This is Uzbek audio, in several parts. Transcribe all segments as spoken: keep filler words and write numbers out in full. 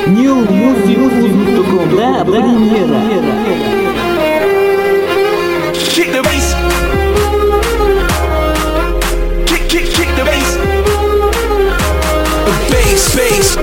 New Music punto com la premiera. Kick the bass. Kick, kick, kick the bass. Bass, bass.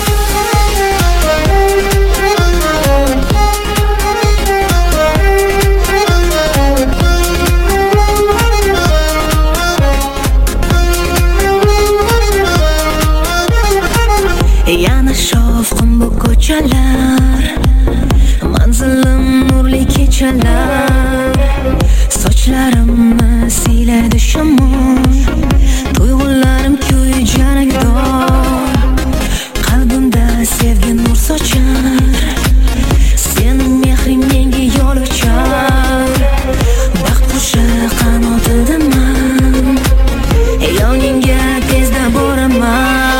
Yana shovqin bu ko'chalar, manzilim nurli kechalar. Sochlarimni siyladi shamol, tuyg'ularim kuy janagdor. Qalbimda sevgi nur sochar, sening mehring menga yo'l ochar. Baxt qushi qanotidaman, yoningga tezda boraman.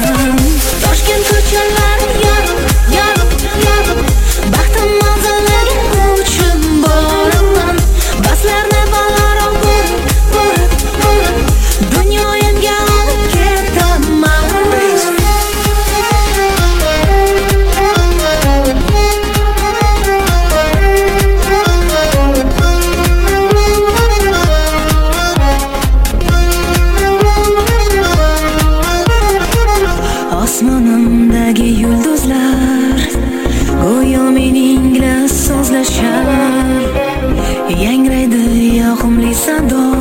Osmonimdagi yulduzlar go'yo meningla so'zlashar, yangraydi yoqimli sado.